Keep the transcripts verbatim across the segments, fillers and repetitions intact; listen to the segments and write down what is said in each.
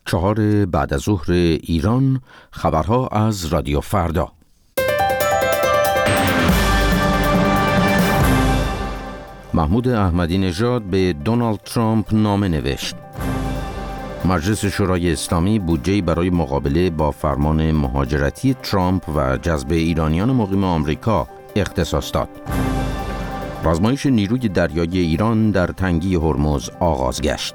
چهار بعد از ظهر ایران، خبرها از رادیو فردا. محمود احمدی نژاد به دونالد ترامپ نامه نوشت. مجلس شورای اسلامی بودجه‌ای برای مقابله با فرمان مهاجرتی ترامپ و جذب ایرانیان مقیم آمریکا اختصاص داد. رزمایش نیروی دریایی ایران در تنگی هرمز آغاز گشت.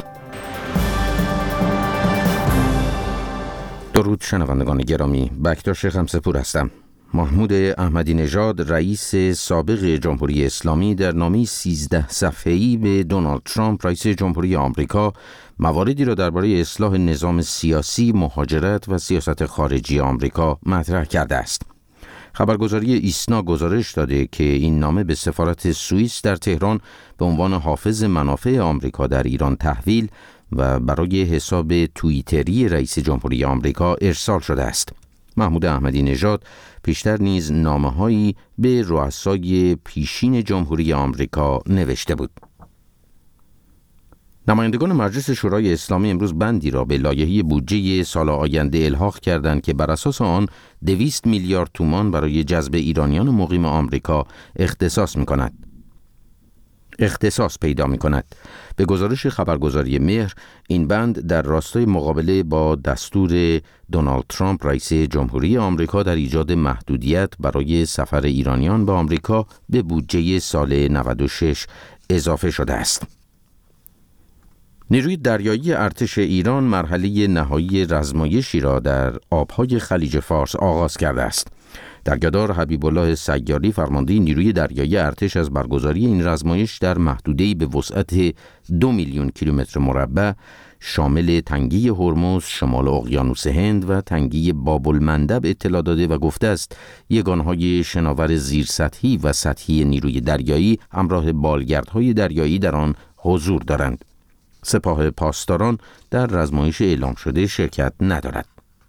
درود شنوندگان گرامی، بکتاش خمسه‌پور هستم. محمود احمدی نژاد رئیس سابق جمهوری اسلامی در نامه سیزده صفحه‌ای به دونالد ترامپ رئیس جمهوری آمریکا مواردی را درباره اصلاح نظام سیاسی، مهاجرت و سیاست خارجی آمریکا مطرح کرده است. خبرگزاری ایسنا گزارش داده که این نامه به سفارت سوئیس در تهران به عنوان حافظ منافع آمریکا در ایران تحویل و برای حساب توییتری رئیس جمهوری آمریکا ارسال شده است. محمود احمدی نژاد پیشتر نیز نامه‌هایی به رؤسای پیشین جمهوری آمریکا نوشته بود. نمایندگان مجلس شورای اسلامی امروز بندی را به لایحه بودجه سال آینده الحاق کردند که بر اساس آن دویست میلیارد تومان برای جذب ایرانیان مقیم آمریکا اختصاص می‌کند. اختصاص پیدا می‌کند. به گزارش خبرگزاری مهر، این بند در راستای مقابله با دستور دونالد ترامپ رئیس جمهوری آمریکا در ایجاد محدودیت برای سفر ایرانیان به آمریکا به بودجه سال نود و شش اضافه شده است. نیروی دریایی ارتش ایران مرحله نهایی رزمایشی را در آبهای خلیج فارس آغاز کرده است. درگدار حبیب الله سیاری فرمانده نیروی دریایی ارتش از برگزاری این رزمایش در محدوده‌ای به وسعت دو میلیون کیلومتر مربع شامل تنگی هرمز، شمال اقیانوس هند و تنگی باب المندب اطلاع داده و گفته است یگانهای شناور زیرسطحی و سطحی نیروی دریایی همراه بالگردهای دریایی در آن حضور دارند. سپاه پاسداران در رزمایش اعلام شده شرکت ندارد.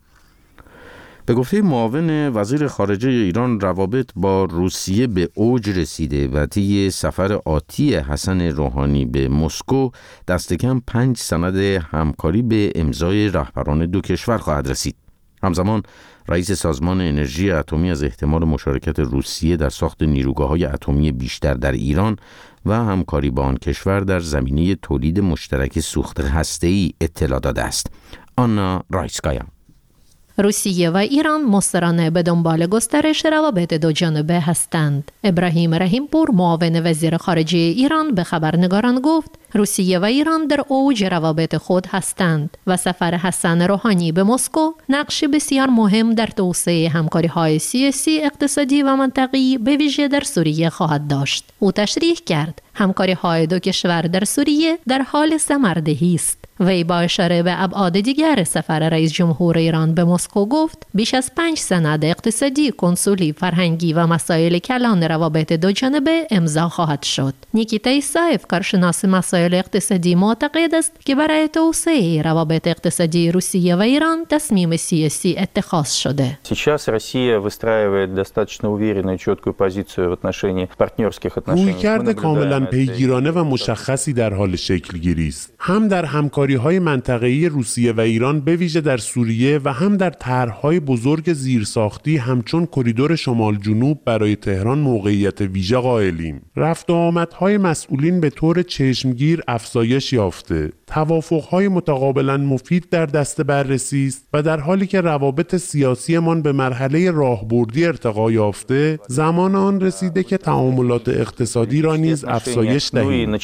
به گفته معاون وزیر خارجه ایران، روابط با روسیه به اوج رسیده و طی سفر آتی حسن روحانی به مسکو دست کم پنج سند همکاری به امضای رهبران دو کشور خواهد رسید. همزمان رئیس سازمان انرژی اتمی از احتمال مشارکت روسیه در ساخت نیروگاه‌های اتمی بیشتر در ایران و همکاری با آن کشور در زمینه تولید مشترک سوخت هسته‌ای اطلاع داده است. آنا رایسکایا. روسیه و ایران مسترانه به دنبال گسترش روابط دو جانبه هستند. ابراهیم رحیم پور، معاون وزیر خارجه ایران، به خبرنگاران گفت روسیه و ایران در اوج روابط خود هستند و سفر حسن روحانی به مسکو نقشی بسیار مهم در توسعه همکاری‌های سیاسی، اقتصادی و منطقه‌ای به ویژه در سوریه خواهد داشت. او تشریح کرد همکاری‌های دو کشور در سوریه در حال ثمردهی است. وی با اشاره به ابعاد دیگر سفر رئیس جمهور ایران به مسکو گفت بیش از پنج سند اقتصادی، کنسولی، فرهنگی و مسائل کلان روابط دو جانبه امضا خواهد شد. نیکیتا ایسایف، کارشناس مسائل اقتصادی، معتقد است که برای توسعه روابط اقتصادی روسیه و ایران تصمیم سیاسی اتخاذ شده. Сейчас Россия выстраивает достаточно уверенную, четкую позицию в отношении партнерских отношений. رویکرد کاملا پیگیرانه و مشخصی در حال شکل گیری است. هم در همکاری‌های منطقه‌ای روسیه و ایران به ویژه در سوریه و هم در طرح‌های بزرگ زیرساختی همچون کریدور شمال جنوب برای تهران موقعیت ویژه قائلیم. رفت و آمدهای مسئولین به طور چشمگیر افزایش یافته. توافق‌های متقابلاً مفید در دست بررسی است و در حالی که روابط سیاسیمان به مرحله راهبردی ارتقا یافته، زمان آن رسیده که تعاملات اقتصادی را نیز افزایش دهیم.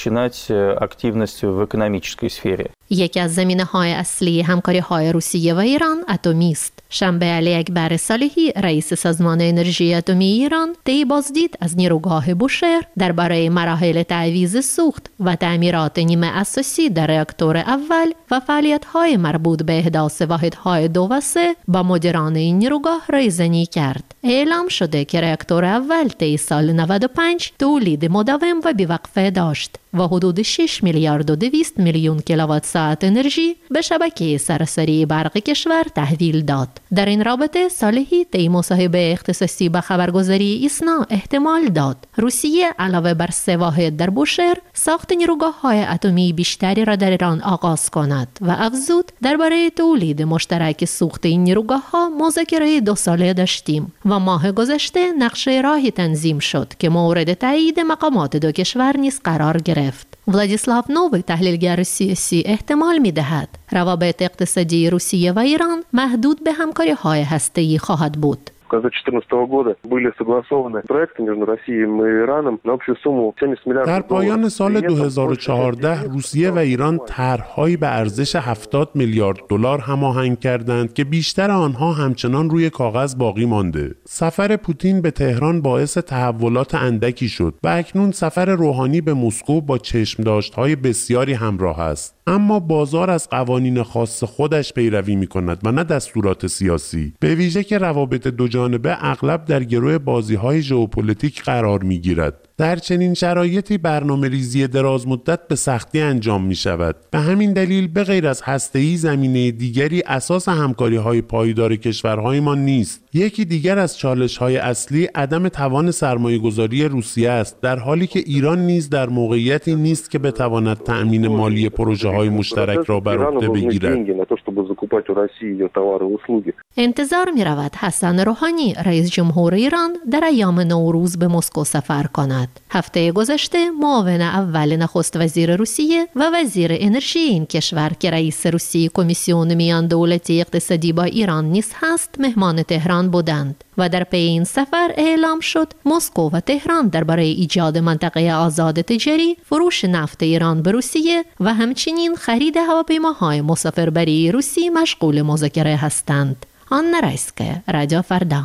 یکی از زمینه‌های اصلی همکاری‌های روسیه و ایران اتمی است. شنبه علی اکبر صالحی، رئیس سازمان انرژی اتمی ایران، طی بازدید از نیروگاه بوشهر درباره مراحل تعویض سوخت و تعمیرات نیمه اساسی در راکتور اول و فعالیت‌های مربوط به احداث واحدهای دو و سه با مدیران این نیروگاه رایزنی کرد. اعلام شده که راکتور اول طی سال نود و پنج تولید مداوم و بی‌وقفه داشت و حدود شش میلیارد و دویست میلیون کیلووات ساعت انرژی به شبکه سراسری برق کشور تحویل داد. در این رابطه صالحی طی مصاحبه اختصاصی با خبرگزاری ایسنا احتمال داد روسیه علاوه بر سه واحد در بوشهر ساخت نیروگاه‌های اتمی بیشتری را در ایران آغاز کند و افزود درباره تولید مشترک سوخت این نیروگاه‌ها مذاکره دو ساله داشتیم و ماه گذشته نقشه راهی تنظیم شد که مورد تایید مقامات دو کشور نیز قرار گرفت. ولادیسلاو نووی تحلیلگر سیاسی احتمال می‌دهد روابط اقتصادی روسیه و ایران محدود به همکاری‌های هسته‌ای خواهد بود. две тысячи четырнадцатого года были согласованы проекты между Россией и Ираном на общую сумму семьдесят миллиардов در پایان سال دو هزار و چهارده روسیه و ایران طرح‌هایی به ارزش هفتاد میلیارد دلار هماهنگ کردند که بیشتر آنها همچنان روی کاغذ باقی مانده. سفر پوتین به تهران باعث تحولات اندکی شد و اکنون سفر روحانی به مسکو با چشم‌داشت‌های بسیاری همراه است. اما بازار از قوانین خاص خودش پیروی می‌کند و نه دستورات سیاسی، به ویژه که روابط دو جانبه اغلب در گروه بازی‌های ژئوپلیتیک قرار می‌گیرد. در چنین شرایطی برنامه‌ریزی دراز مدت به سختی انجام می شود. به همین دلیل به غیر از هسته‌ای زمینه دیگری اساس همکاری‌های پایدار کشورهایمان نیست. یکی دیگر از چالش‌های اصلی عدم توان سرمایه‌گذاری روسیه است، در حالی که ایران نیز در موقعیتی نیست که بتواند تأمین مالی پروژه‌های مشترک را بر عهده بگیرد. انتظار می رود حسن روحانی رئیس جمهور ایران در ایام نوروز به مسکو سفر کند. هفته گذشته معاون اول نخست وزیر روسیه و وزیر انرژی این کشور که رئیس روسیه کمیسیون میان دولتی اقتصادی با ایران نیز هست مهمان تهران بودند و در پی این سفر اعلام شد مسکو و تهران درباره ایجاد منطقه آزاد تجاری، فروش نفت ایران به روسیه و همچنین خرید هواپیماهای مسافربری روسی مشغول مذاکره هستند. آن رایسکه، رادیو فردا.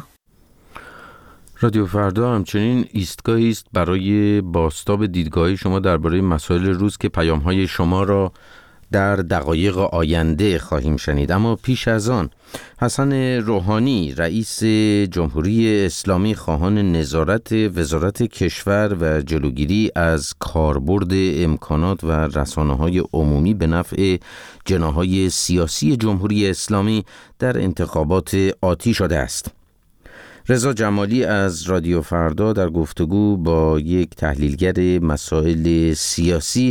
رادیو فردا همچنین ایستگاهی است برای بازتاب دیدگاه شما درباره مسائل روز که پیام‌های شما را در دقایق آینده خواهیم شنید. اما پیش از آن حسن روحانی رئیس جمهوری اسلامی خواهان نظارت وزارت کشور و جلوگیری از کاربرد امکانات و رسانه‌های عمومی به نفع جناح‌های سیاسی جمهوری اسلامی در انتخابات آتی شده است. رضا جمالی از رادیو فردا در گفتگو با یک تحلیلگر مسائل سیاسی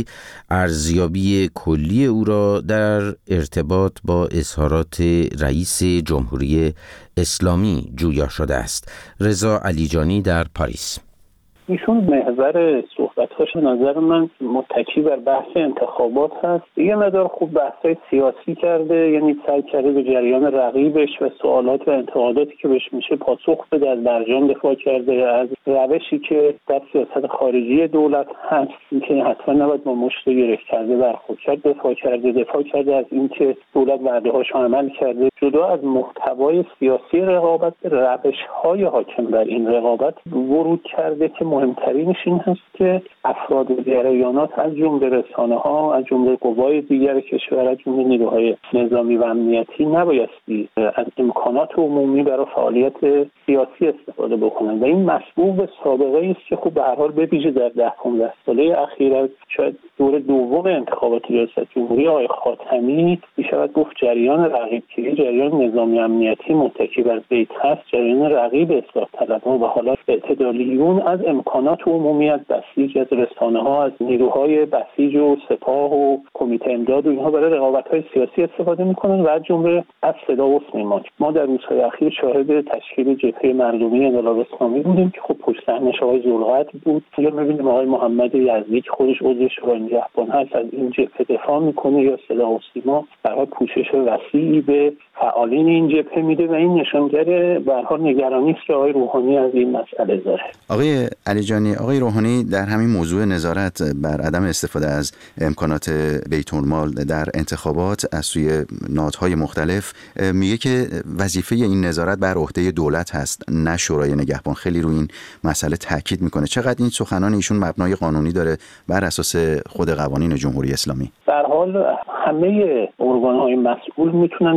ارزیابی کلی او را در ارتباط با اظهارات رئیس جمهوری اسلامی جویا شده است. رضا علیجانی در پاریس. ایشون محور صحبت‌هاش نظر من متکی بر بحث انتخابات هست. یه مقدار خوب بحث‌های سیاسی کرده، یعنی سعی کرده به جریان رقیبش و سوالات و انتقاداتی که بهش میشه پاسخ بده. از برجام دفاع کرده، از روشی که در سیاست خارجی دولت هست که حتما نباید با مشت گره کرده برخورد کرد دفاع کرده. دفاع کرده از اینکه دولت وعده‌هاش عمل کرده. جدا از محتوای سیاسی رقابت، روش‌های حاکم بر این رقابت ورود کرده که مهمترینش این هست که افراد و جریانات از جمله رسانه‌ها، از جمله قوای دیگر کشور، از جمله نیروهای نظامی و امنیتی نبایستی از امکانات عمومی برای فعالیت سیاسی استفاده بکنند و این مسبوق به سابقه است که خب به هر حال به ویژه در ده پانزده ساله اخیر از شاید دور دوم انتخابات ریاست جمهوری آقای خاتمی میشود گفت جریان رقیبگیری، جریان نظامی امنیتی متکی بر بیت هست، جریان رقیب اصلاح طلبان و حالا اعتدالیون از امکانات عمومی، از بسیج، از رسانه‌ها، از نیروهای بسیج و سپاه و کمیته امداد و اینها برای رقابت‌های سیاسی استفاده می‌کنند و از جمله از صدا و سیما. ما در روزهای اخیر شاهد تشکیل جبهه مردمی انقلاب اسلامی بودیم که خب پشت صحنه‌اش آقای ذوالقدر بود. یا می‌بینیم آقای محمد یزدی که خودش عضو شورای نگهبان هست از این جبهه دفاع می‌کنه، یا صدا و سیما برای پوشش وسیعی به فعالین این جبهه میده و این نشانگر به هر حال نگرانی است که آقای روحانی از این مسئله داره. آقای علیجانی، آقای روحانی در همین موضوع نظارت بر عدم استفاده از امکانات بیت‌المال در انتخابات از سوی نهادهای مختلف میگه که وظیفه این نظارت بر عهده دولت هست نه شورای نگهبان. خیلی روی این مسئله تاکید میکنه. چقدر این سخنان ایشون مبنای قانونی داره بر اساس خود قوانین جمهوری اسلامی؟ در حال همه ارگان‌های مسئول میتونن دولت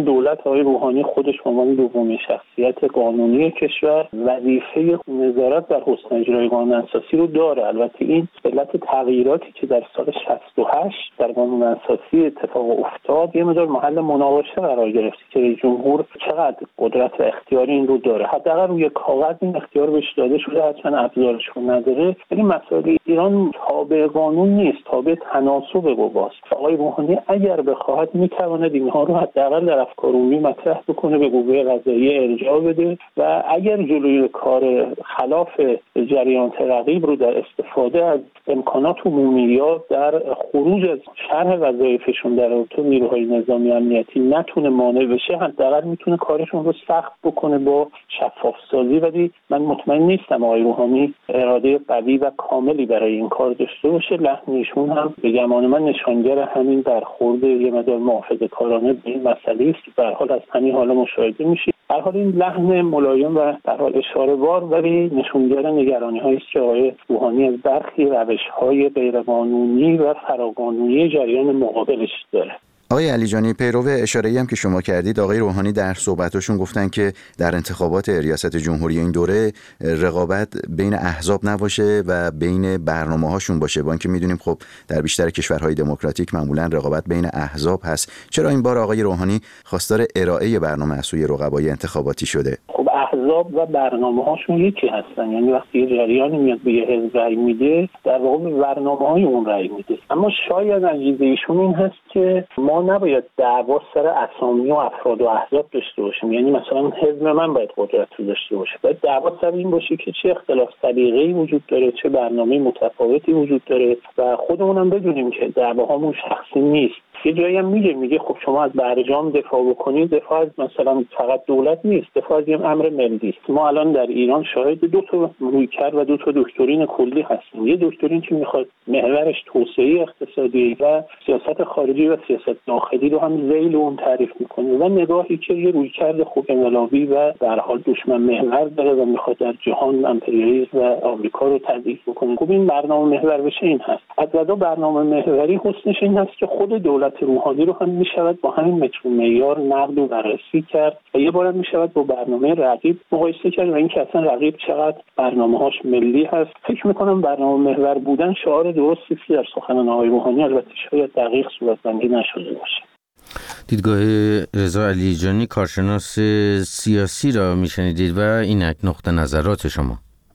آقای روحانی خودش به عنوان دومین شخصیت قانونی کشور وظیفه نظارت بر حسن اجرای قانون اساسی رو داره. البته این علت تغییراتی که در سال شصت و هشت در قانون اساسی اتفاق افتاد یه مقدار محل مناقشه قرار گرفت که رئیس جمهور چقدر قدرت و اختیار این رو داره. حداقل روی کاغذ این اختیار بهش داده شده، هرچند ابزارش رو نداره. ولی مسائل ایران تابع قانون نیست، تابع تناسب قواست. آقای روحانی اگر بخواهد میتواند اینها رو حداقل در افکار عمومی مطرح بکنه، به قوه قضاییه ارجاع بده و اگر جلوی کار خلاف جریان رقیب رو در استفاده از امکانات عمومی یا در خروج از شرح وظایفشون در رابطه نیروهای نظامی امنیتی نتونه مانع بشه، حداقل میتونه کارشون رو سخت بکنه با شفاف سازی. ولی من مطمئن نیستم آقای روحانی اراده قوی و کاملی برای این کار داشته باشه. لحن ایشون هم به گمان من نشانگر همین برخورد یه مقدار محافظه‌کارانه به این مسئله است. به هر حال از همین حالا مشاهده میشه. به هر حال این لحن ملایم و در حال اشاره بار ولی نشانگر نگرانی‌هایی است که آقای روحانی از برخی روش‌های غیرقانونی و فراقانونی جریان مقابلش داره. آقای علیجانی، پیرو اشاره‌ای هم که شما کردید، آقای روحانی در صحبتاشون گفتن که در انتخابات ریاست جمهوری این دوره رقابت بین احزاب نباشه و بین برنامه‌هاشون باشه، با اینکه می‌دونیم خب در بیشتر کشورهای دموکراتیک معمولاً رقابت بین احزاب هست. چرا این بار آقای روحانی خواستار ارائه برنامه از سوی رقبای انتخاباتی شده؟ خب احزاب و برنامه‌هاشون یکی هستن، یعنی وقتی یه جریانی میاد به یه حزب رأی میده در واقع به برنامه‌های اون رأی میده. اما شاید انگیزه ایشون این هست که ما نباید دعوا سر اسامی و افراد و احزاب داشته باشیم. یعنی مثلا حزب من باید قدرت رو داشته باشه، باید دعوا سر این باشه که چه اختلاف سلیقه‌ای وجود داره، چه برنامه متفاوتی وجود داره و خودمونم بدونیم که دعواهامون شخصی نیست. یه جایی هم میگه میگه خب شما از برجام دفاع بکنید، دفاع از مثلا فقط دولت نیست، دفاع از یه امر ملی است. ما الان در ایران شاهد دو تا رویکرد و دو تا دکترین کلی هستیم. یه دکترین که میخواد محورش توسعه اقتصادی و سیاست خارجی و سیاست داخلی رو هم ذیل اون تعریف میکنه و نگاهی که یه رویکرد خوب انقلابی و در حال دشمن محور داره و میخواد در جهان امپریالیسم و آمریکا رو تضعیف بکنه. خب این برنامه محور بشه این هست. از غذا برنامه محوری حسنش این هست که خود دولت روحانی رو هم میشود با همین متر و معیار نقد و بررسی کرد و یه بار هم میشود با برنامه رقیب مقایسه کرد و اینکه اصلا رقیب چقدر برنامه‌هاش ملی هست. فکر میکنم برنامه محور بودن شعار درستی است در سخنان آقای روحانی، البته شاید دقیق صورتبندی نشده باشه. دیدگاه رضا علیجانی کارشناس سیاسی را میشنیدید و اینک نقطه نظرات شما.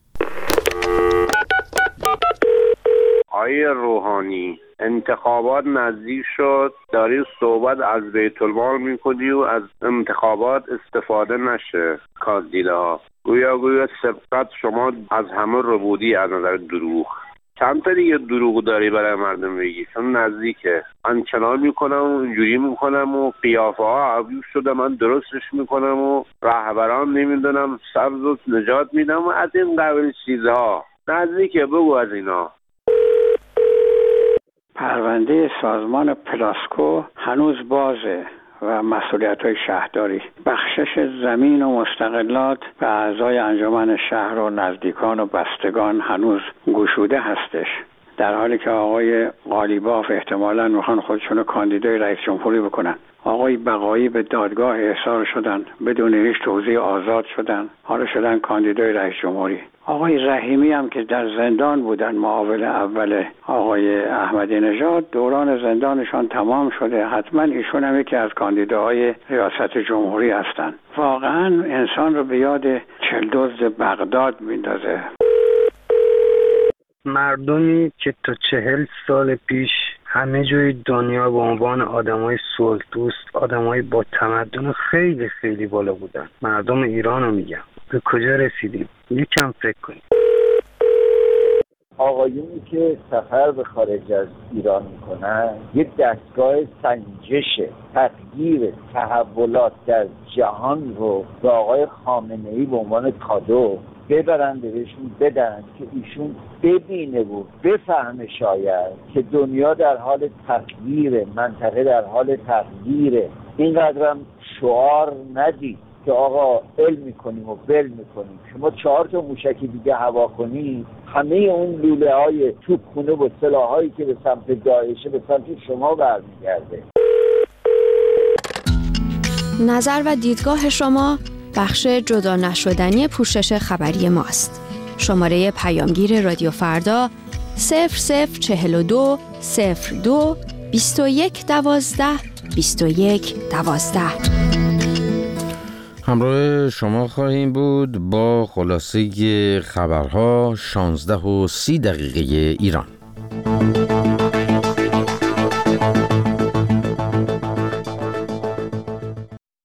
آقای روحانی، انتخابات نزدیک شد، داری صحبت از بیت المال میکنی و از انتخابات استفاده نشه کاندیداها. گویا گویا سبقت شما از همه رو بودی از نظر دروغ. چند تا دیگه دروغ داری برای مردم بگی؟ چون نزدیکه. من چنان میکنم و اینجوری میکنم و قیافه ها عویب شده من درستش میکنم و رهبران نمیدونم سبز و نجات میدم و از این قبیل چیزها. نزدیکه، بگو از اینا. پرونده سازمان پلاسکو هنوز بازه و مسئولیت‌های شهرداری، بخشش زمین و مستقلات به اعضای انجمن شهر و نزدیکان و بستگان هنوز گشوده هستش، در حالی که آقای قالیباف احتمالاً میخوان خودشونو کاندیدای رئیس جمهوری بکنن. آقای بقایی به دادگاه احضار شدن، بدون هیچ توضیح آزاد شدن، حالا شدن کاندیدای رئیس جمهوری. آقای رحیمی هم که در زندان بودن، معاون اول آقای احمدی نژاد، دوران زندانشان تمام شده، حتما ایشون هم یکی از کاندیداهای ریاست جمهوری هستن. واقعا انسان رو به یاد چلدزد بغداد میندازه. مردمی که تا چهل سال پیش همه جای دنیا به عنوان آدمای صلح دوست، آدمای با تمدن خیلی خیلی بالا بودن. مردم ایران رو میگم، به کجا رسیدیم؟ یکم فکر کنیم. آقایونی که سفر به خارج از ایران میکنن یک دستگاه سنجش تغییر تحولات در جهان رو به آقای خامنه‌ای به عنوان کادو ببرن بهشون بدن که ایشون ببینه و بفهمه شاید که دنیا در حال تغییره، منطقه در حال تغییره. اینقدرم شعار ندید که آقا علم میکنیم و بل میکنیم. شما چهار تا موشکی دیگه هوا کنید، همه اون لوله های توپخونه و سلاح هایی که به سمت داعشه به سمت شما برمیگرده. نظر و دیدگاه شما بخش جدا نشدنی پوشش خبری ماست. شماره پیامگیر رادیو فردا صفر صفر چهل و دو صفر دو بیست و یک دوازده بیست و یک دوازده. همراه شما خواهیم بود با خلاصه خبرها شانزده و سی دقیقه ایران.